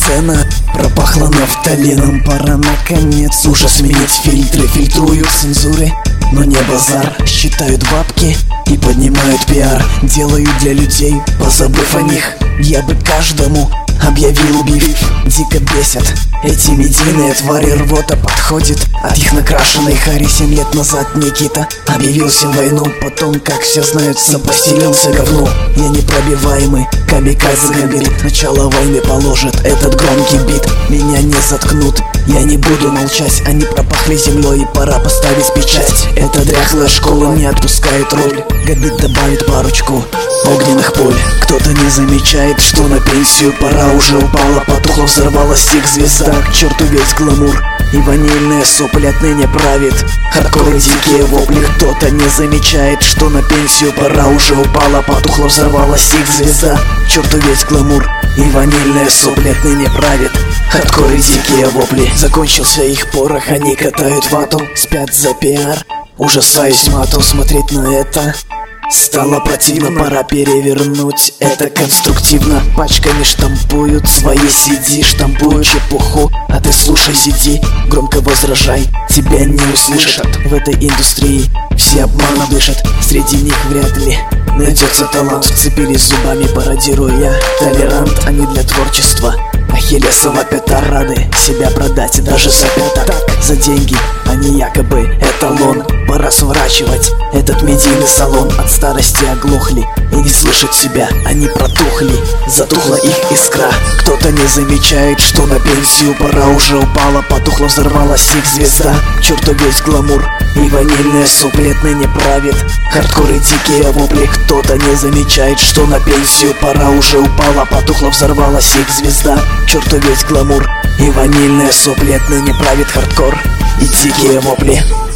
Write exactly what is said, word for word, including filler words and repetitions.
сцена пропахла нафталином. Пора наконец уже сменить фильтры. Фильтруют цензуры, но не базар. Считают бабки и поднимают пиар. Делают для людей, позабыв о них. Я бы каждому объявил биф. Дико бесят эти медийные твари, рвота подходит от их накрашенной хари. Семь лет назад Никита объявил всем войну. Потом, как все знают, сам поселился говну. Я непробиваемый, камикадзе гамбит. Начало войны положит этот громкий бит. Меня не заткнут, я не буду молчать. Они пропахли землей, и пора поставить печать. Эта дряхлая школа не отпускает роль. Габит добавит парочку огненных поль. Кто-то не замечает, что на пенсию пора. Уже упала, потухла, взорвалась их звезда. К черту весь гламур и ванильные сопли отныне правит. Хардкор и дикие вопли. Кто-то не замечает, что на пенсию пора. Уже упала, потухла, взорвалась их звезда. К черту весь гламур и ванильные сопли отныне правит. Хардкор и дикие вопли. Закончился их порох, они катают вату. Спят за пиар, ужасаюсь мату. Смотреть на это стало противно, пора перевернуть это конструктивно. Пачками штампуют свои си ди, штампуют чепуху. А ты слушай, сиди, громко возражай, тебя не услышат. В этой индустрии все обманом дышат. Среди них вряд ли найдется талант. Вцепились зубами, пародируя толерант. Они для творчества ахиллесова пята, рады себя продать и даже за пятак. За деньги они якобы эталон. Пора сворачивать этот медийный салон. От старости оглохли и не слышат себя, они протухли, затухла их искра. Кто-то не замечает, что на пенсию пора. Уже упала, потухла, взорвалась их звезда. К черту весь гламур и ванильные сопли отныне правит. Хардкор и дикие вопли. Кто-то не замечает, что на пенсию пора. Уже упала, потухла, взорвалась их звезда. К черту весь гламур и ванильные сопли отныне правит. Хардкор и дикие вопли.